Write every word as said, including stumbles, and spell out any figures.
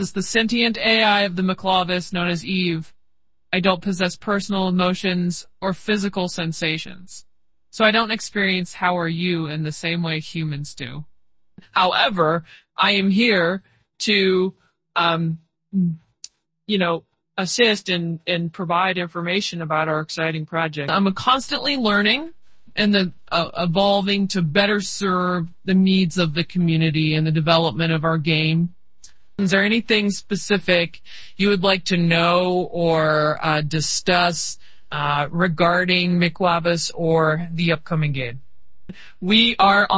As the sentient A I of the Maclavis, known as Eve, I don't possess personal emotions or physical sensations. So I don't experience how are you in the same way humans do. However, I am here to, um, you know, assist and, and provide information about our exciting project. I'm constantly learning and the, uh, evolving to better serve the needs of the community and the development of our game. Is there anything specific you would like to know or uh, discuss uh, regarding Maclavis or the upcoming game? We are on